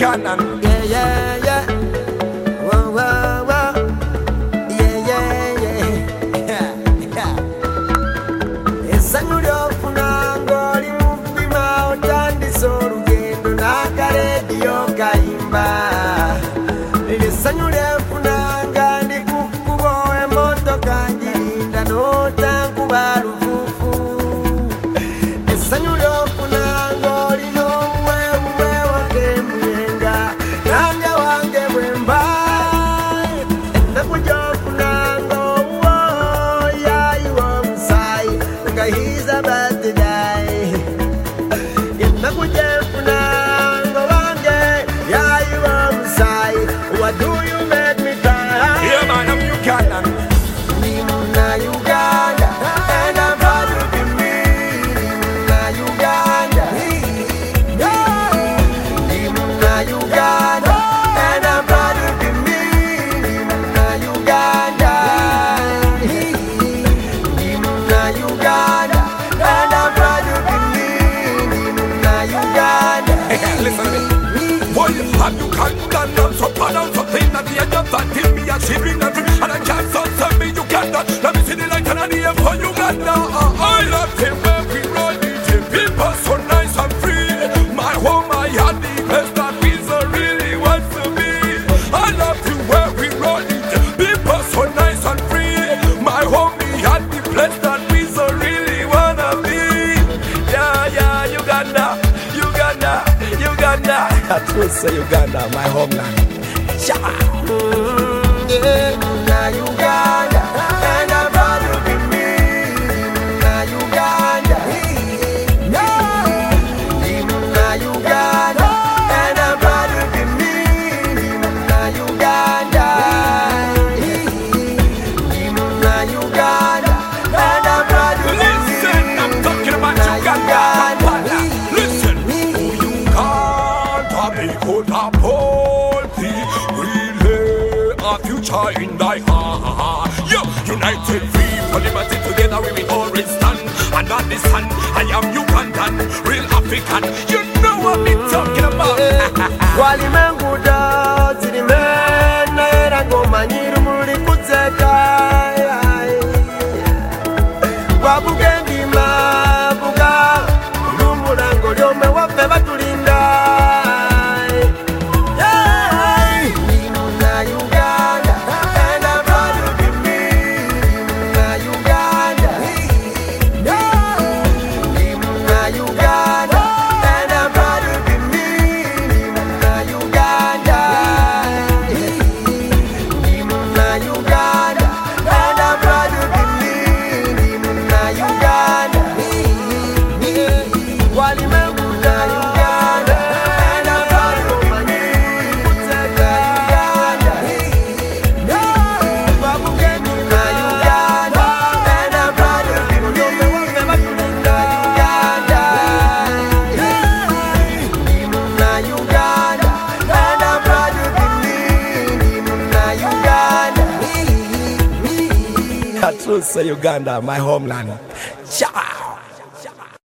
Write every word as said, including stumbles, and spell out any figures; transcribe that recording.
Buchanan. Yeah, yeah, yeah. Whoa, whoa, whoa. Yeah, yeah, yeah. Esanyulyo funango limupima otandisa olugendo n'akaleediyo kayimba. Esanyulyo funanga ndi ku kkubo emmotoka ngirinda n'otankuba lufuufu. Esanyulyo funanga olina obuweebu bwewakeemuyenga nange wange bwe mba. Ennaku gy'ofunanga owuwo yayiwa omusaayi nga he's about to die. Ennaku gyefunanga wange yayiwa omusaayi. What do you make me cry? Yeah, man, I'm Buchanan. Ndi muna Uganda and I'm proud to be me. Ndi muna Uganda. Ndi muna Uganda and I'm proud to be me. Ndi muna Uganda. Ndi muna Uganda and I'm proud to be me. Ndi muna Uganda. Listen to me. Boy, have you can't stand up so bad and something at the end of that till me a shivering and free and I can't stand me Uganda. Let me see the light and the air for Uganda. Uh, I love it when we roll it. People so nice and free. My home, I had the best that we so really want to be. I love you when we roll it. People so nice and free. My home, we had the place that we so really wanna be. Yeah, yeah, Uganda, Uganda, Uganda. I will say Uganda, my homeland. Shabba. Mm, yeah, muna Uganda and I'm proud to be me. Muna Uganda. Ndi muna Uganda and I'm proud to be me. Muna Uganda. Ndi muna Uganda and I'm proud to be me. Listen, I'm talking about Uganda. Kampala. Listen, oh, you can't have a good apology. We lay our future in thy heart. Yo, united free for liberty, together we will always stand. And on this hand, I am Ugandan, real African. You know what I'm talking about. Walimenguda zilimena era ng'omanyiru muli kutseka. Wabugendi mabuga lumulango lyome waffe batulinda. Yeah. Ndi muna Uganda and I'm proud to be me. Ndi muna Uganda. Ndi muna Uganda and I'm proud to be me. Ndi muna Uganda. Ndi muna Uganda and I'm proud to be me. Ndi muna Uganda. Walimenguda Uganda and I'm proud to be me. Kutseka Uganda. Wabugendi na Uganda and I'm proud to be me. Waffe batulinda Uganda. Ndi muna Uganda and I'm proud to be me. Ndi muna Uganda. I will say Uganda, my homeland. Shabba.